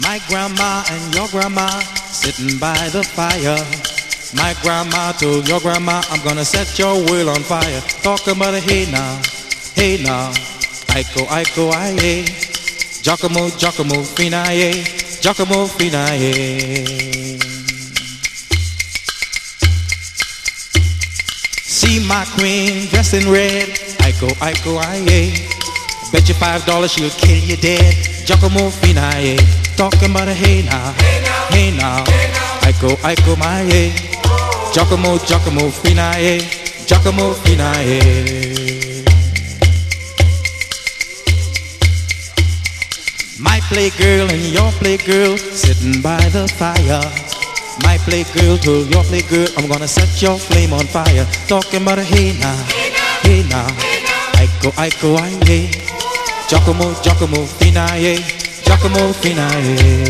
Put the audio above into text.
My grandma and your grandma sitting by the fire. My grandma told your grandma, I'm gonna set your world on fire. Talking about a hey now, Aiko, Aiko, aye. Giacomo, Giacomo, fina, ye. Giacomo, fina, ye. See my queen dressed in red. Aiko, Aiko, aye. Bet you $5 she'll kill you dead. Giacomo, fina, ye. Talking about a hey now, hey now, Aiko, Aiko, my ye. Giacomo, Giacomo, fina, ye. Giacomo, fina, ye. My playgirl and your playgirl sitting by the fire. My playgirl told your playgirl, I'm gonna set your flame on fire. Talking about a hey now, hey now, Aiko, Aiko, aye. Giacomo, Giacomo, fina, ye. Giacomo, fina, ye.